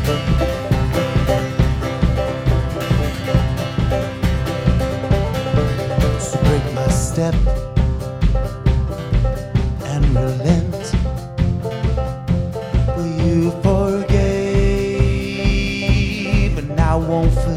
So break my step and relent. Well, you forgave, and I won't forget.